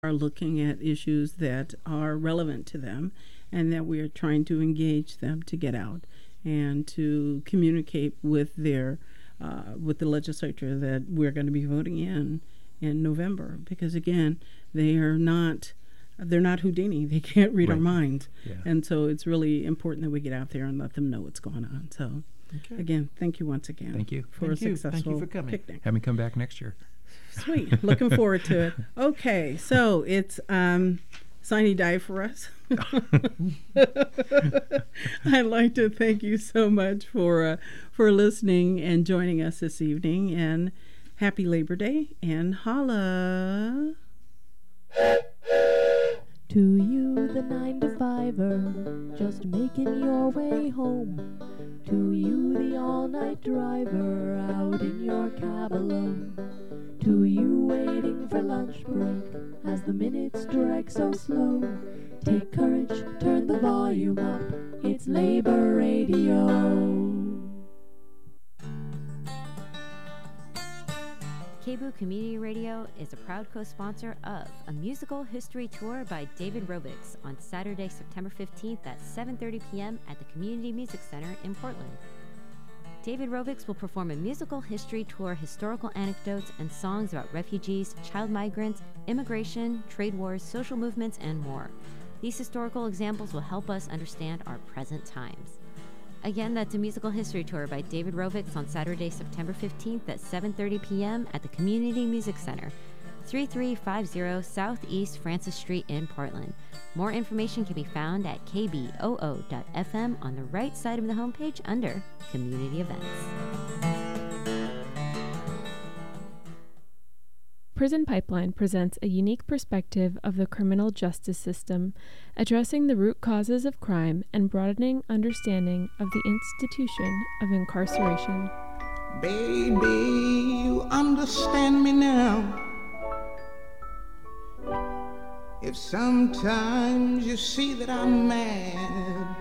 are looking at issues that are relevant to them and that we are trying to engage them to get out and to communicate with their with the legislature that we're going to be voting in November, because again, they're not Houdini. They can't read our minds. Yeah. And so it's really important that we get out there and let them know what's going on. So again, thank you once again. Thank you. For a successful Thank you for coming. picnic. Have me come back next year. Sweet. Looking forward to it. Okay, so it's Sine Die for us. I'd like to thank you so much for listening and joining us this evening, and happy Labor Day, and holla. To you, the 9-to-5er, just making your way home. To you, the all-night driver, out in your cab alone. To you, waiting for lunch break, as the minutes drag so slow. Take courage, turn the volume up, it's Labor Radio. KBOO Community Radio is a proud co-sponsor of a musical history tour by David Rovics on Saturday, September 15th at 7:30 p.m. at the Community Music Center in Portland. David Rovics will perform a musical history tour, historical anecdotes, and songs about refugees, child migrants, immigration, trade wars, social movements, and more. These historical examples will help us understand our present times. Again, that's a musical history tour by David Rovics on Saturday, September 15th at 7:30 p.m. at the Community Music Center, 3350 Southeast Francis Street in Portland. More information can be found at kboo.fm on the right side of the homepage under Community Events. Prison Pipeline presents a unique perspective of the criminal justice system, addressing the root causes of crime and broadening understanding of the institution of incarceration. Baby, you understand me now. If sometimes you see that I'm mad,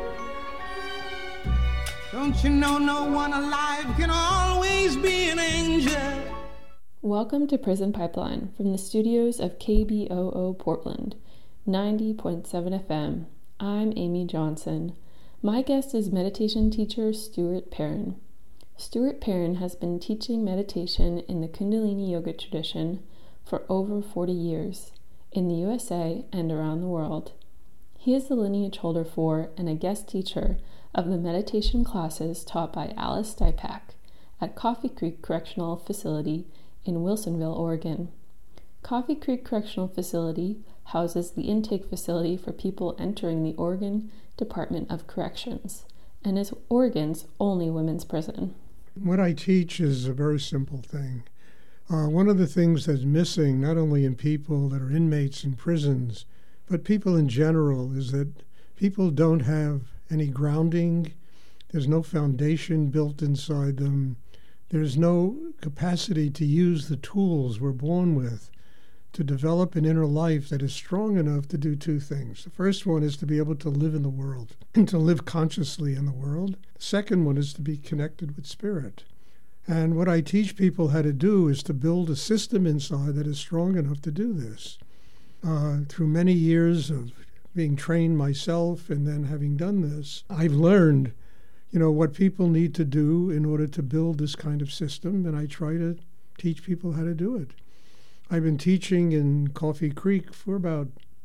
don't you know no one alive can always be an angel? Welcome to Prison Pipeline from the studios of KBOO Portland, 90.7 FM. I'm Amy Johnson. My guest is meditation teacher Stuart Perrin. Stuart Perrin has been teaching meditation in the Kundalini Yoga tradition for over 40 years in the USA and around the world. He is the lineage holder for and a guest teacher of the meditation classes taught by Alice Stypak at Coffee Creek Correctional Facility in Wilsonville, Oregon. Coffee Creek Correctional Facility houses the intake facility for people entering the Oregon Department of Corrections and is Oregon's only women's prison. What I teach is a very simple thing. One of the things that's missing, not only in people that are inmates in prisons, but people in general, is that people don't have any grounding. There's no foundation built inside them. There's no capacity to use the tools we're born with to develop an inner life that is strong enough to do two things. The first one is to be able to live in the world and to live consciously in the world. The second one is to be connected with spirit. And what I teach people how to do is to build a system inside that is strong enough to do this. Through many years of being trained myself and then having done this, I've learned what people need to do in order to build this kind of system, and I try to teach people how to do it. I've been teaching in Coffee Creek for about,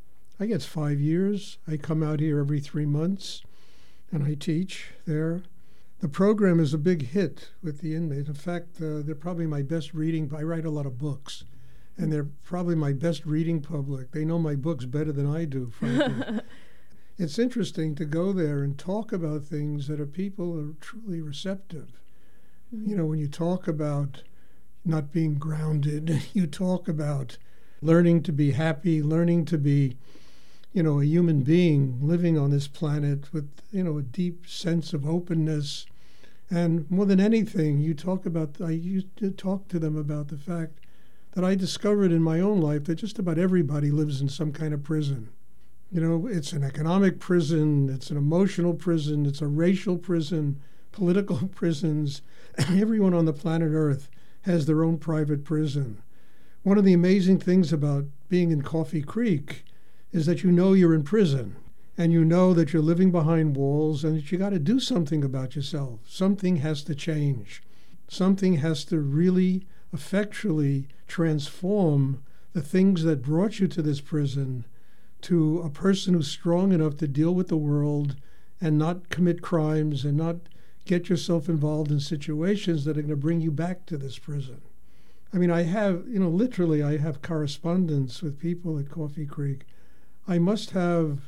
5 years. I come out here every 3 months, and I teach there. The program is a big hit with the inmates. In fact, they're probably my best reading. I write a lot of books, and they're probably my best reading public. They know my books better than I do, frankly. It's interesting to go there and talk about things that people are truly receptive. Mm-hmm. When you talk about not being grounded, you talk about learning to be happy, learning to be, a human being living on this planet with, a deep sense of openness. And more than anything, I used to talk to them about the fact that I discovered in my own life that just about everybody lives in some kind of prison. It's an economic prison, it's an emotional prison, it's a racial prison, political prisons. Everyone on the planet Earth has their own private prison. One of the amazing things about being in Coffee Creek is that you know you're in prison, and you know that you're living behind walls, and that you got to do something about yourself. Something has to change. Something has to really effectually transform the things that brought you to this prison to a person who's strong enough to deal with the world and not commit crimes and not get yourself involved in situations that are going to bring you back to this prison. I mean, I have, literally I have correspondence with people at Coffee Creek. I must have,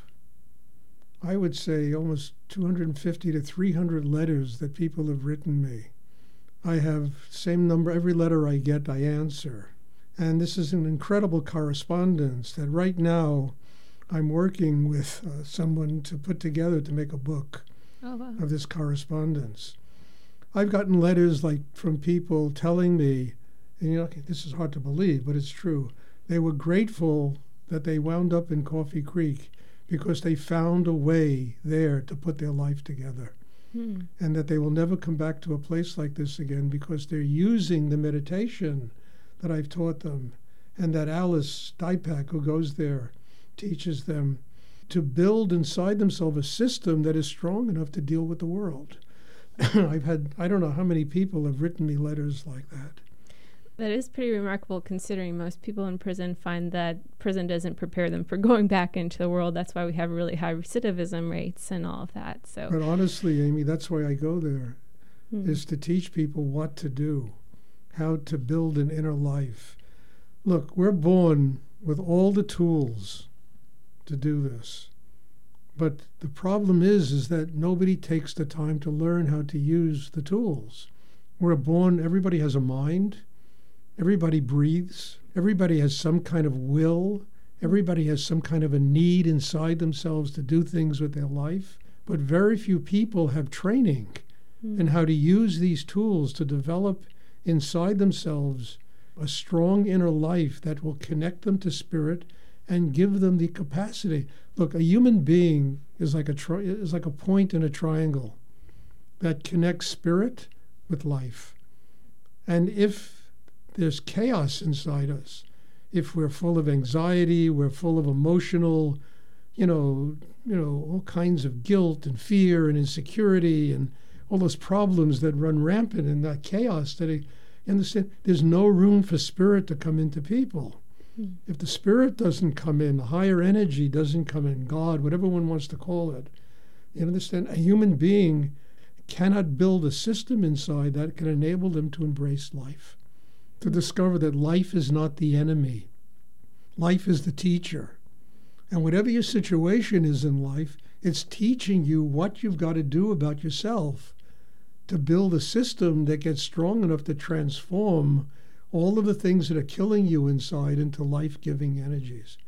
I would say, almost 250 to 300 letters that people have written me. I have same number, every letter I get, I answer. And this is an incredible correspondence that right now I'm working with someone to put together to make a book of this correspondence. I've gotten letters like from people telling me, and this is hard to believe, but it's true. They were grateful that they wound up in Coffee Creek because they found a way there to put their life together. And that they will never come back to a place like this again because they're using the meditation that I've taught them, and that Alice Dypak, who goes there, teaches them to build inside themselves a system that is strong enough to deal with the world. I've had, I don't know how many people have written me letters like that. That is pretty remarkable, considering most people in prison find that prison doesn't prepare them for going back into the world. That's why we have really high recidivism rates and all of that. So, but honestly, Amy, that's why I go there, is to teach people what to do, how to build an inner life. Look, we're born with all the tools to do this. But the problem is that nobody takes the time to learn how to use the tools. We're born, everybody has a mind. Everybody breathes. Everybody has some kind of will. Everybody has some kind of a need inside themselves to do things with their life. But very few people have training in how to use these tools to develop inside themselves a strong inner life that will connect them to spirit and give them the capacity. Look, a human being is like a point in a triangle that connects spirit with life. And if there's chaos inside us, if we're full of anxiety, we're full of emotional, all kinds of guilt and fear and insecurity and all those problems that run rampant in that chaos, understand, there's no room for spirit to come into people. If the spirit doesn't come in, the higher energy doesn't come in, God, whatever one wants to call it, you understand, a human being cannot build a system inside that can enable them to embrace life, to discover that life is not the enemy. Life is the teacher. And whatever your situation is in life, it's teaching you what you've got to do about yourself to build a system that gets strong enough to transform all of the things that are killing you inside into life-giving energies.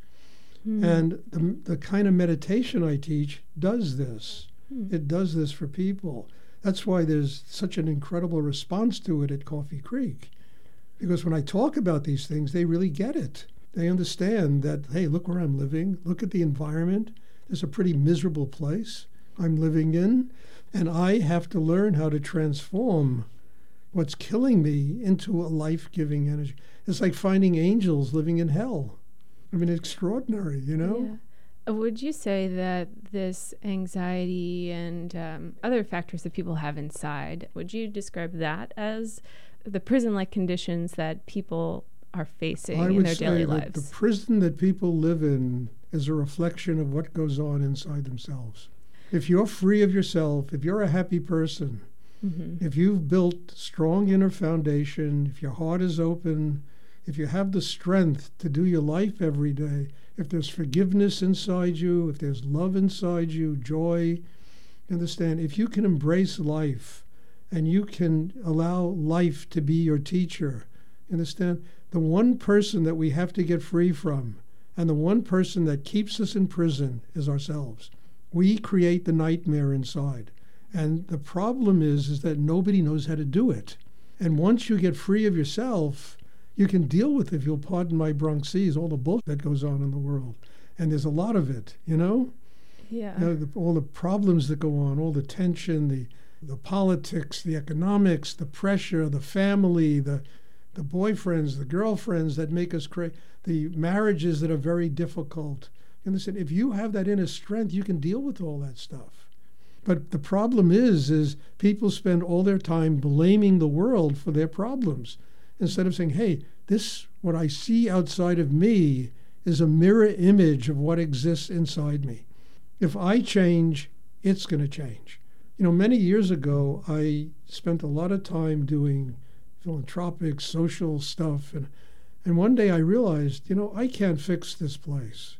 And the kind of meditation I teach does this. It does this for people. That's why there's such an incredible response to it at Coffee Creek. Because when I talk about these things, they really get it. They understand that, hey, look where I'm living. Look at the environment. It's a pretty miserable place I'm living in. And I have to learn how to transform what's killing me into a life-giving energy. It's like finding angels living in hell. I mean, extraordinary, Yeah. Would you say that this anxiety and other factors that people have inside, would you describe that as the prison-like conditions that people are facing in their daily lives? I would say that the prison that people live in is a reflection of what goes on inside themselves. If you're free of yourself, if you're a happy person, if you've built strong inner foundation, if your heart is open, if you have the strength to do your life every day, if there's forgiveness inside you, if there's love inside you, joy, understand, if you can embrace life and you can allow life to be your teacher, understand, the one person that we have to get free from and the one person that keeps us in prison is ourselves. We create the nightmare inside. And the problem is that nobody knows how to do it. And once you get free of yourself, you can deal with, if you'll pardon my Bronxese, all the bullshit that goes on in the world. And there's a lot of it, Yeah. All the problems that go on, all the tension, the politics, the economics, the pressure, the family, the the boyfriends, the girlfriends that make us crazy, the marriages that are very difficult. You understand? If you have that inner strength, you can deal with all that stuff. But the problem is people spend all their time blaming the world for their problems instead of saying, hey, this, what I see outside of me is a mirror image of what exists inside me. If I change, it's going to change. You know, many years ago, I spent a lot of time doing philanthropic, social stuff. And one day I realized, you know, I can't fix this place.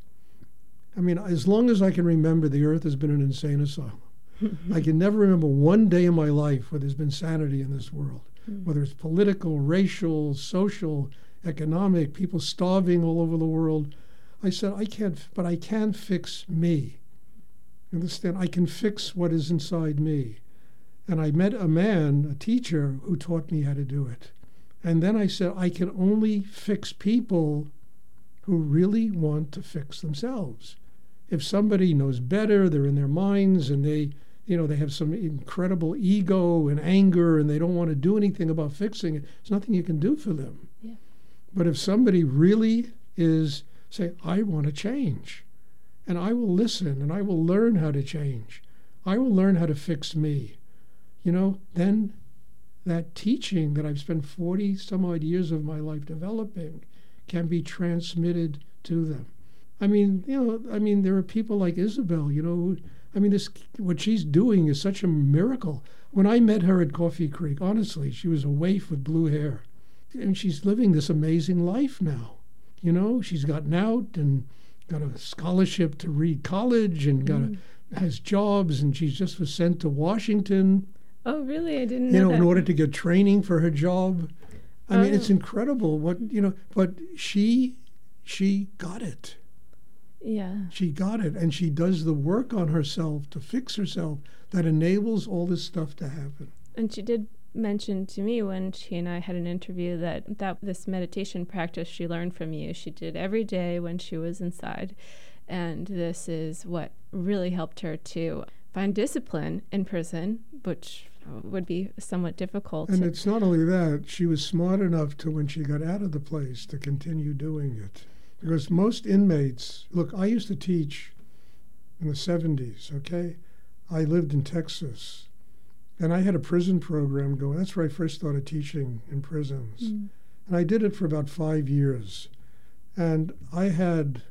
I mean, as long as I can remember, the earth has been an insane asylum. I can never remember one day in my life where there's been sanity in this world, whether it's political, racial, social, economic, people starving all over the world. I said, I can fix me. You understand? I can fix what is inside me. And I met a man, a teacher, who taught me how to do it. And then I said, I can only fix people who really want to fix themselves. If somebody knows better, they're in their minds, and they have some incredible ego and anger, and they don't want to do anything about fixing it, there's nothing you can do for them. Yeah. But if somebody really is, say, I want to change, and I will listen, and I will learn how to change, I will learn how to fix me, you know, then that teaching that I've spent 40 some odd years of my life developing can be transmitted to them. I mean, there are people like Isabel, you know, what she's doing is such a miracle. When I met her at Coffee Creek, honestly, she was a waif with blue hair. And she's living this amazing life now. You know, she's gotten out and got a scholarship to Reed College and has jobs, and she's just was sent to Washington. Oh, really? I didn't know that. In order to get training for her job. I mean, it's incredible but she got it. Yeah. She got it, and she does the work on herself to fix herself that enables all this stuff to happen. And she did mention to me when she and I had an interview that this meditation practice she learned from you, she did every day when she was inside. And this is what really helped her to find discipline in prison, which would be somewhat difficult. And it's not only that, she was smart enough to, when she got out of the place, to continue doing it. Because most inmates, look, I used to teach in the 70s, okay? I lived in Texas, and I had a prison program going. That's where I first started teaching in prisons. And I did it for about 5 years. And I had,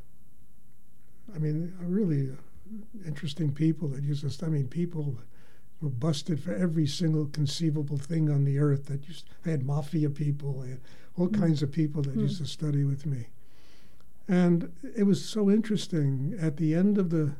really interesting people that used to, people were busted for every single conceivable thing on the earth. I had mafia people, I had all kinds of people that used to study with me. And it was so interesting at the end of the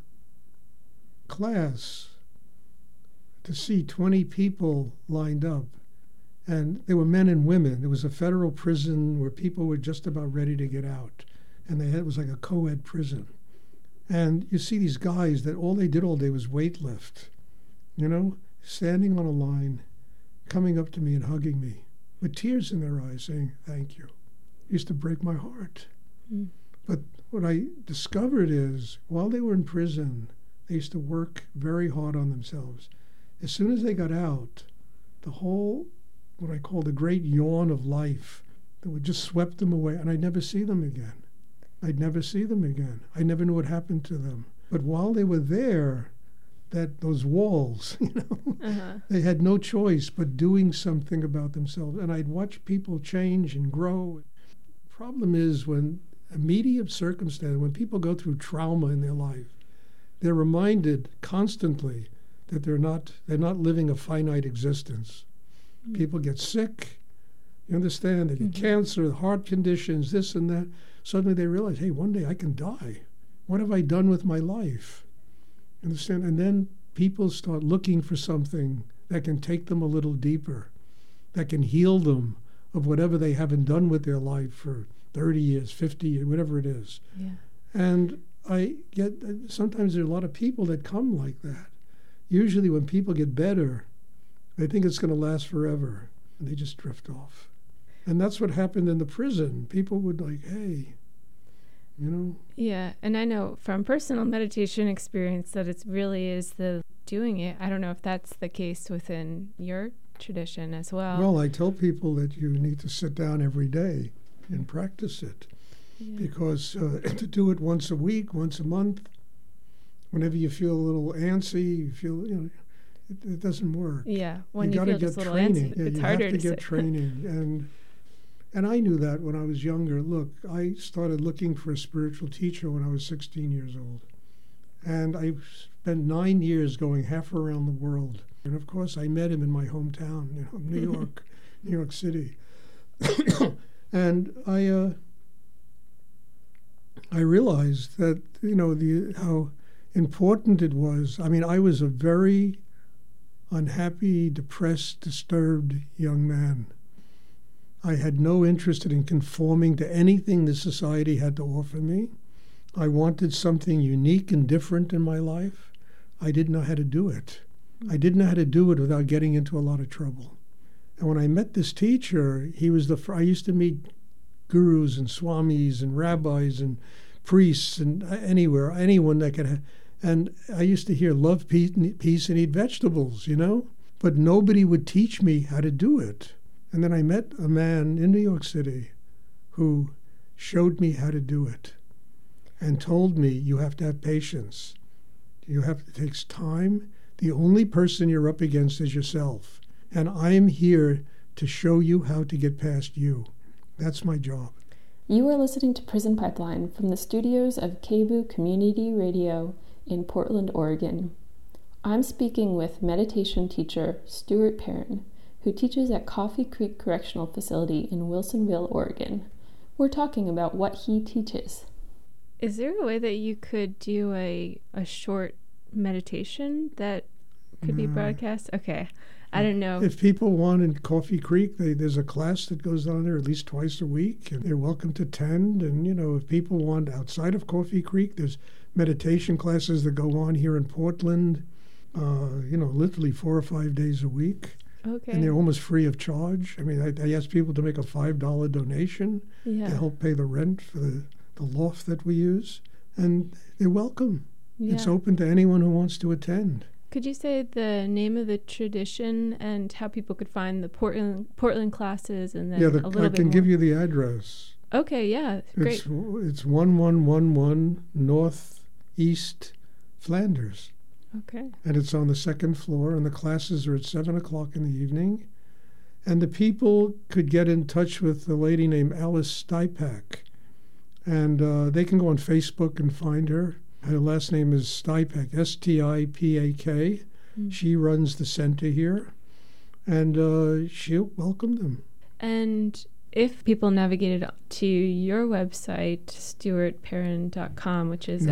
class to see 20 people lined up. And they were men and women. It was a federal prison where people were just about ready to get out. And it was like a co-ed prison. And you see these guys that all they did all day was weight lift, you know, standing on a line, coming up to me and hugging me with tears in their eyes saying, thank you. It used to break my heart. But what I discovered is, while they were in prison, they used to work very hard on themselves. As soon as they got out, the whole, what I call the great yawn of life, that would just swept them away, and I'd never see them again. I never knew what happened to them. But while they were there, those walls, they had no choice but doing something about themselves. And I'd watch people change and grow. The problem is when immediate circumstance, when people go through trauma in their life, they're reminded constantly that they're not living a finite existence. People get sick, you understand, they get cancer, heart conditions, this and that. Suddenly they realize, hey, one day I can die. What have I done with my life? You understand? And then people start looking for something that can take them a little deeper, that can heal them of whatever they haven't done with their life for 30 years, 50 years, whatever it is. Yeah. And I get, sometimes there are a lot of people that come like that. Usually when people get better, they think it's going to last forever, and they just drift off. And that's what happened in the prison. People would like, hey, you know. Yeah, and I know from personal meditation experience that it really is the doing it. I don't know if that's the case within your tradition as well. Well, I tell people that you need to sit down every day and practice it, because to do it once a week, once a month, whenever you feel a little antsy, you feel, it doesn't work. Yeah, when you gotta feel get just a little training. antsy, it's harder you have to to get training. And I knew that when I was younger. Look, I started looking for a spiritual teacher when I was 16 years old. And I spent 9 years going half around the world. And of course, I met him in my hometown, New York, New York City. And I realized that, how important it was. I mean, I was a very unhappy, depressed, disturbed young man. I had no interest in conforming to anything the society had to offer me. I wanted something unique and different in my life. I didn't know how to do it. I didn't know how to do it without getting into a lot of trouble. And when I met this teacher, I used to meet gurus and swamis and rabbis and priests and anyone that could and I used to hear love, peace, and eat vegetables, but nobody would teach me how to do it. And then I met a man in New York City who showed me how to do it and told me, you have to have patience. It takes time. The only person you're up against is yourself. And I'm here to show you how to get past you. That's my job. You are listening to Prison Pipeline from the studios of KBOO Community Radio in Portland, Oregon. I'm speaking with meditation teacher Stuart Perrin, who teaches at Coffee Creek Correctional Facility in Wilsonville, Oregon. We're talking about what he teaches. Is there a way that you could do a short meditation that could be broadcast? Okay. I don't know. If people want in Coffee Creek, there's a class that goes on there at least twice a week, and they're welcome to attend. And, if people want outside of Coffee Creek, there's meditation classes that go on here in Portland, literally 4 or 5 days a week. Okay. And they're almost free of charge. I mean, I ask people to make a $5 donation to help pay the rent for the loft that we use. And they're welcome. Yeah. It's open to anyone who wants to attend. Could you say the name of the tradition and how people could find the Portland classes, and then a little bit more? I can give you the address. Okay, yeah, great. It's 1111 Northeast Flanders. Okay. And it's on the second floor, and the classes are at 7 o'clock in the evening. And the people could get in touch with a lady named Alice Stipak. And they can go on Facebook and find her. Her last name is Stipak, S-T-I-P-A-K. She runs the center here, and she'll welcome them. And if people navigated to your website, stuartperrin.com, which is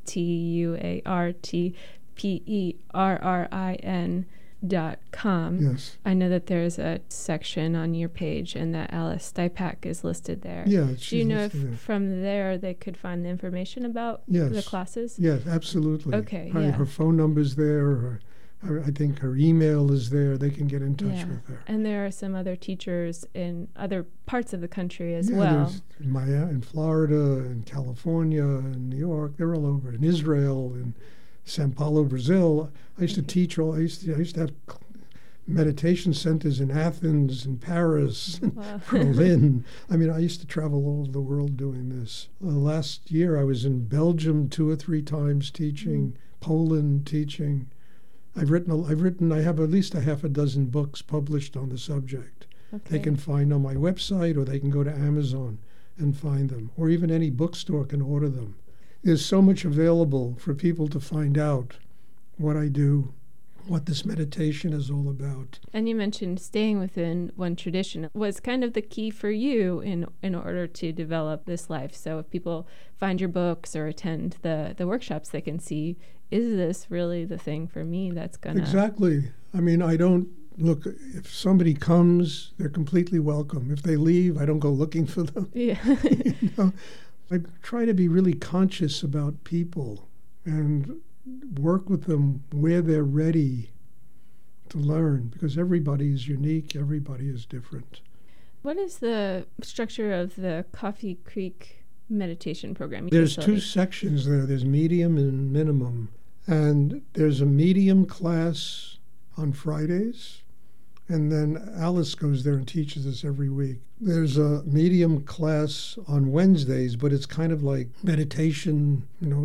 STUARTPERRIN.com. Yes. I know that there's a section on your page and that Alice Stipak is listed there. Yeah, do you know if from there they could find the information about the classes? Yes, absolutely. Okay, Her phone number's there. I think her email is there. They can get in touch with her. And there are some other teachers in other parts of the country as well. There's Maya in Florida, in California, in New York. They're all over. In Israel, in Sao Paulo, Brazil. I used to teach. I used to have meditation centers in Athens, in Paris, Berlin. I mean, I used to travel all over the world doing this. Last year, I was in Belgium 2 or 3 times teaching, Poland teaching. I have at least a half a dozen books published on the subject. Okay. They can find on my website, or they can go to Amazon and find them, or even any bookstore can order them. There's so much available for people to find out what I do, what this meditation is all about. And you mentioned staying within one tradition was kind of the key for you in order to develop this life. So if people find your books or attend the workshops, they can see, is this really the thing for me that's going to... Exactly. I mean, I don't look... If somebody comes, they're completely welcome. If they leave, I don't go looking for them. Yeah. I try to be really conscious about people and work with them where they're ready to learn, because everybody is unique, everybody is different. What is the structure of the Coffee Creek meditation program? There's 2 sections there. There's medium and minimum. And there's a medium class on Fridays, And then Alice goes there and teaches us every week. There's a medium class on Wednesdays, but it's kind of like meditation,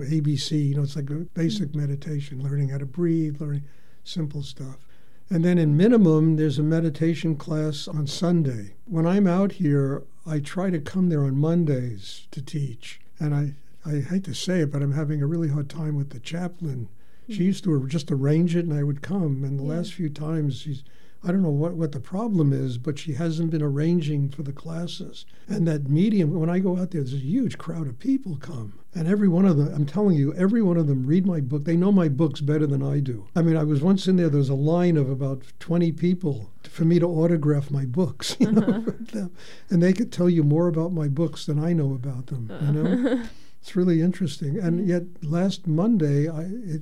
ABC, it's like a basic meditation, learning how to breathe, learning simple stuff. And then in minimum, there's a meditation class on Sunday. When I'm out here, I try to come there on Mondays to teach. And I hate to say it, but I'm having a really hard time with the chaplain. She used to just arrange it and I would come. And the last few times I don't know what the problem is, but she hasn't been arranging for the classes. And that medium, when I go out there, there's a huge crowd of people come. And every one of them, I'm telling you, every one of them read my book. They know my books better than I do. I mean, I was once in there was a line of about 20 people for me to autograph my books, for them. And they could tell you more about my books than I know about them, It's really interesting. And yet last Monday, it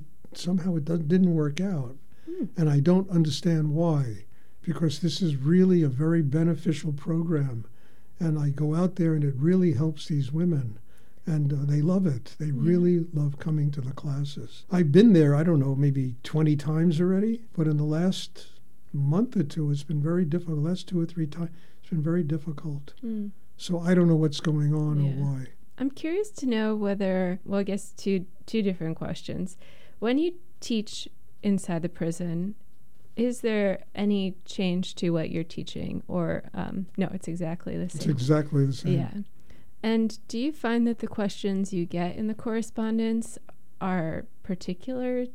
didn't work out. And I don't understand why, because this is really a very beneficial program. And I go out there and it really helps these women. And they love it. They really love coming to the classes. I've been there, I don't know, maybe 20 times already. But in the last month or two, it's been very difficult. The last 2 or 3 times, it's been very difficult. So I don't know what's going on or why. I'm curious to know whether, I guess two different questions. When you teach inside the prison, is there any change to what you're teaching? Or, no, it's exactly the same? It's exactly the same. Yeah. And do you find that the questions you get in the correspondence are particularly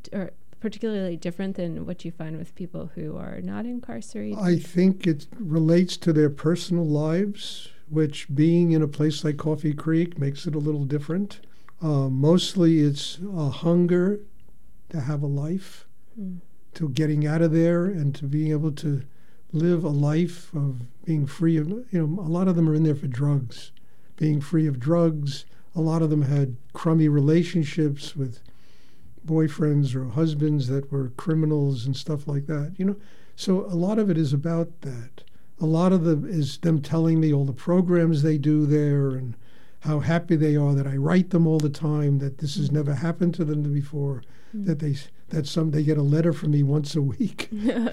different than what you find with people who are not incarcerated? I think it relates to their personal lives, which being in a place like Coffee Creek makes it a little different. Mostly it's a hunger to have a life, to getting out of there and to being able to live a life of being free of, a lot of them are in there for drugs. Being free of drugs. A lot of them had crummy relationships with boyfriends or husbands that were criminals and stuff like that, So a lot of it is about that. A lot of it is them telling me all the programs they do there and how happy they are that I write them all the time, that this has never happened to them before, that they get a letter from me once a week,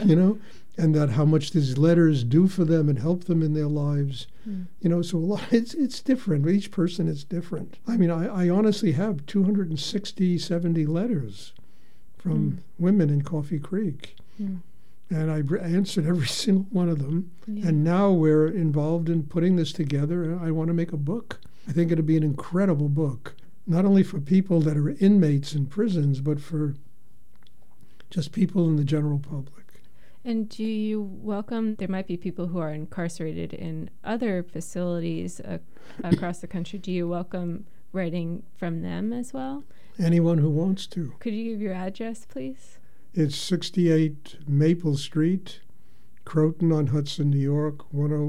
and that how much these letters do for them and help them in their lives. So a lot, it's different. Each person is different. I mean, I honestly have 260, 70 letters from women in Coffee Creek. And I answered every single one of them. And now we're involved in putting this together. I want to make a book. I think it'll be an incredible book, not only for people that are inmates in prisons, but for just people in the general public. And do you welcome, there might be people who are incarcerated in other facilities across the country. Do you welcome writing from them as well? Anyone who wants to. Could you give your address, please? It's 68 Maple Street, Croton-on-Hudson, New York,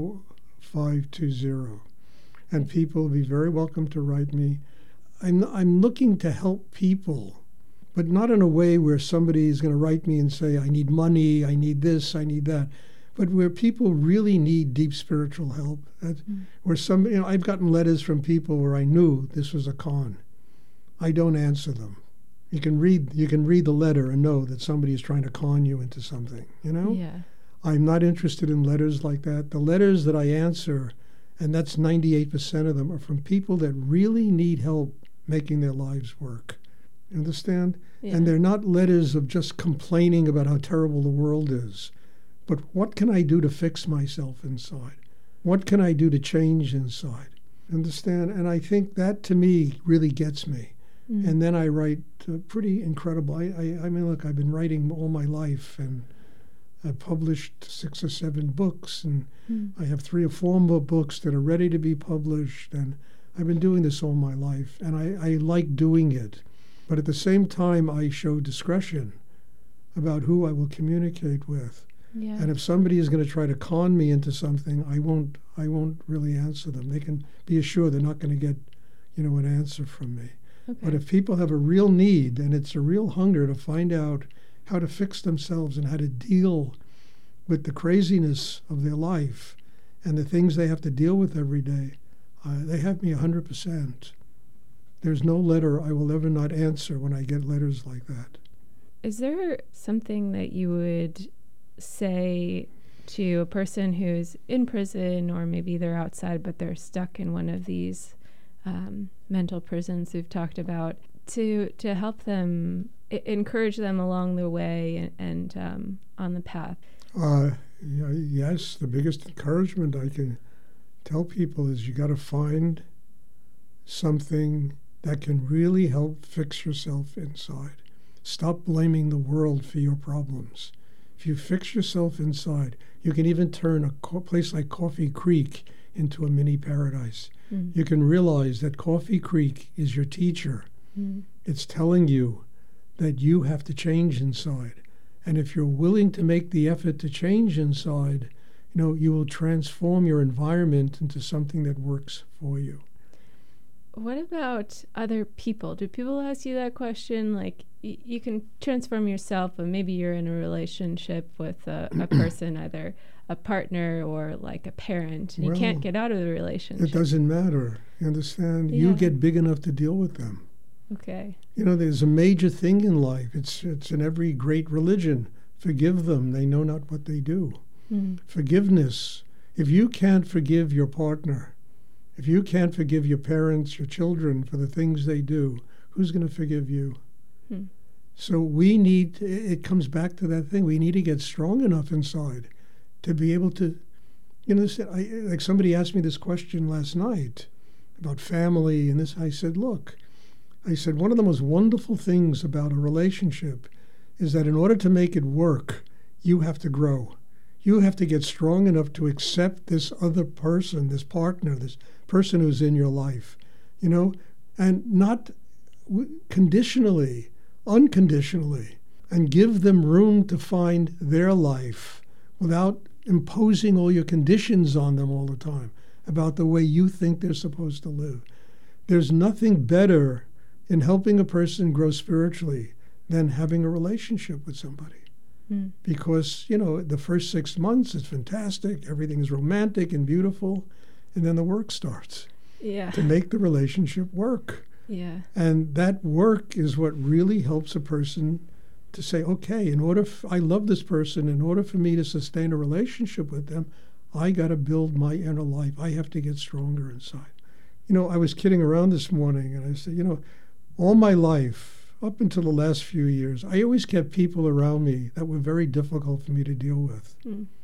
10520. And people will be very welcome to write me. I'm looking to help people, but not in a way where somebody is going to write me and say, I need money, I need this, I need that, but where people really need deep spiritual help. Where I've gotten letters from people where I knew this was a con. I don't answer them. You can read the letter and know that somebody is trying to con you into something, Yeah. I'm not interested in letters like that. The letters that I answer, and that's 98% of them, are from people that really need help making their lives work. You understand? Yeah. And they're not letters of just complaining about how terrible the world is, but what can I do to fix myself inside? What can I do to change inside? Understand? And I think that, to me, really gets me. And then I write pretty incredible. I mean, look, I've been writing all my life, and I've published 6 or 7 books, and I have 3 or 4 more books that are ready to be published, and I've been doing this all my life, and I like doing it. But at the same time, I show discretion about who I will communicate with. Yeah. And if somebody is going to try to con me into something, I won't really answer them. They can be assured they're not going to get, an answer from me. Okay. But if people have a real need, and it's a real hunger to find out how to fix themselves and how to deal with the craziness of their life and the things they have to deal with every day, they have me 100%. There's no letter I will ever not answer when I get letters like that. Is there something that you would say to a person who's in prison, or maybe they're outside but they're stuck in one of these mental prisons we've talked about, to help them, encourage them along the way and on the path? Yes, the biggest encouragement I can tell people is you got to find something that can really help fix yourself inside. Stop blaming the world for your problems. If you fix yourself inside, you can even turn a place like Coffee Creek into a mini paradise. You can realize that Coffee Creek is your teacher. It's telling you that you have to change inside. And if you're willing to make the effort to change inside, you will transform your environment into something that works for you. What about other people? Do people ask you that question? Like, you can transform yourself, but maybe you're in a relationship with a person, either a partner or like a parent, and you can't get out of the relationship. It doesn't matter. You understand? Yeah. You get big enough to deal with them. Okay. There's a major thing in life. It's in every great religion. Forgive them. They know not what they do. Forgiveness. If you can't forgive your partner, if you can't forgive your parents, your children for the things they do, who's going to forgive you? So it comes back to that thing. We need to get strong enough inside to be able to, like somebody asked me this question last night about family and this. I said, look, one of the most wonderful things about a relationship is that in order to make it work, you have to grow. You have to get strong enough to accept this other person, this partner, this person who's in your life, and not conditionally, unconditionally, and give them room to find their life without imposing all your conditions on them all the time about the way you think they're supposed to live. There's nothing better in helping a person grow spiritually than having a relationship with somebody. Because, the first 6 months is fantastic, everything is romantic and beautiful, and then the work starts to make the relationship work. Yeah. And that work is what really helps a person to say, okay, I love this person, in order for me to sustain a relationship with them, I got to build my inner life. I have to get stronger inside. I was kidding around this morning, and I said, all my life, up until the last few years, I always kept people around me that were very difficult for me to deal with.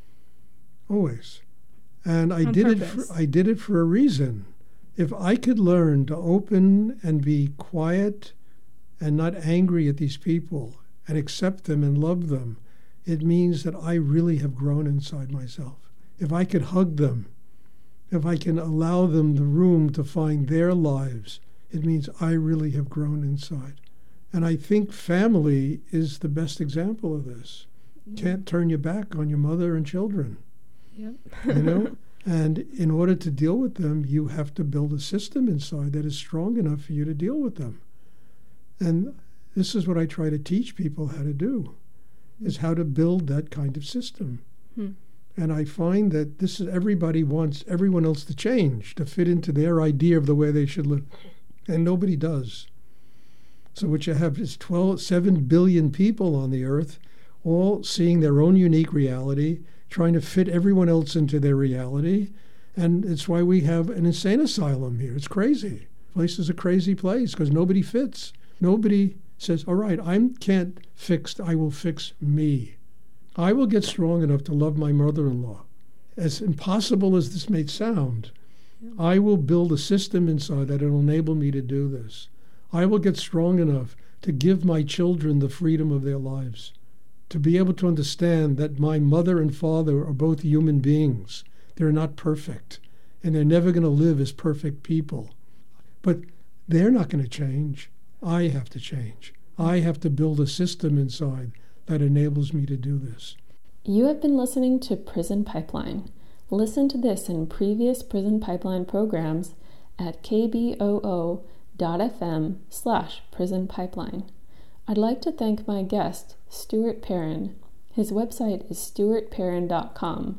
Always. And I did it for a reason. If I could learn to open and be quiet and not angry at these people and accept them and love them, it means that I really have grown inside myself. If I could hug them, if I can allow them the room to find their lives, it means I really have grown inside. And I think family is the best example of this. Can't turn your back on your mother and children. Yep. And in order to deal with them, you have to build a system inside that is strong enough for you to deal with them. And this is what I try to teach people how to do, is how to build that kind of system. And I find that everybody wants everyone else to change, to fit into their idea of the way they should live. And nobody does. So what you have is 7 billion people on the earth, all seeing their own unique reality, trying to fit everyone else into their reality. And it's why we have an insane asylum here. It's crazy. The place is a crazy place because nobody fits. Nobody says, all right, I can't fix, I will fix me. I will get strong enough to love my mother-in-law. As impossible as this may sound, I will build a system inside that will enable me to do this. I will get strong enough to give my children the freedom of their lives, to be able to understand that my mother and father are both human beings. They're not perfect, and they're never going to live as perfect people. But they're not going to change. I have to change. I have to build a system inside that enables me to do this. You have been listening to Prison Pipeline. Listen to this and previous Prison Pipeline programs at kboo.fm/Prison Pipeline. I'd like to thank my guest, Stuart Perrin. His website is stuartperrin.com,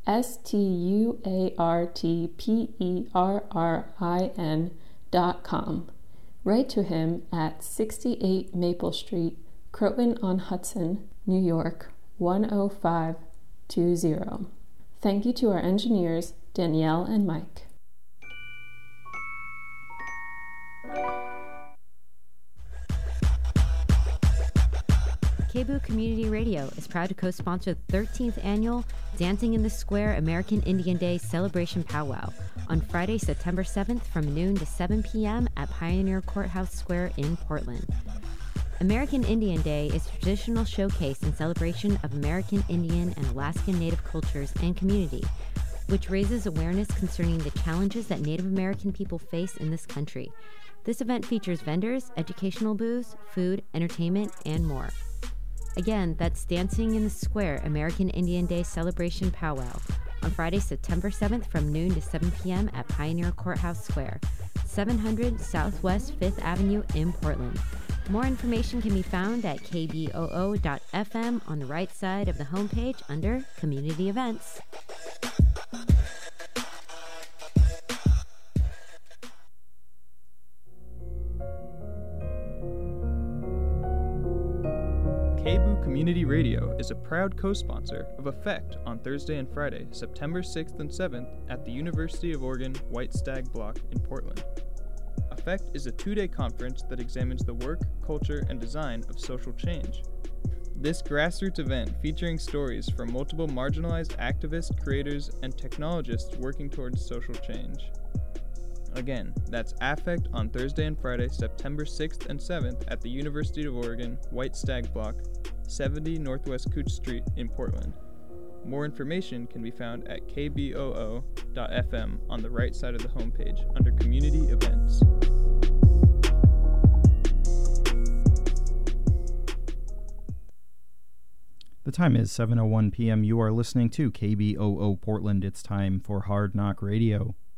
STUARTPERRIN.com. Write to him at 68 Maple Street, Croton-on-Hudson, New York, 105 888-888-2020. Thank you to our engineers, Danielle and Mike. KBOO Community Radio is proud to co-sponsor the 13th annual Dancing in the Square American Indian Day Celebration Powwow on Friday, September 7th from noon to 7 p.m. at Pioneer Courthouse Square in Portland. American Indian Day is a traditional showcase and celebration of American Indian and Alaskan Native cultures and community, which raises awareness concerning the challenges that Native American people face in this country. This event features vendors, educational booths, food, entertainment, and more. Again, that's Dancing in the Square American Indian Day Celebration Powwow on Friday, September 7th from noon to 7 p.m. at Pioneer Courthouse Square, 700 Southwest 5th Avenue in Portland. More information can be found at kboo.fm on the right side of the homepage under Community Events. KBOO Community Radio is a proud co-sponsor of Effect on Thursday and Friday, September 6th and 7th at the University of Oregon White Stag Block in Portland. Effect is a 2-day conference that examines the work, culture, and design of social change. This grassroots event featuring stories from multiple marginalized activists, creators, and technologists working towards social change. Again, that's Affect on Thursday and Friday, September 6th and 7th at the University of Oregon White Stag Block, 70 Northwest Cooch Street in Portland. More information can be found at kboo.fm on the right side of the homepage under Community Events. The time is 7:01 p.m. You are listening to KBOO Portland. It's time for Hard Knock Radio.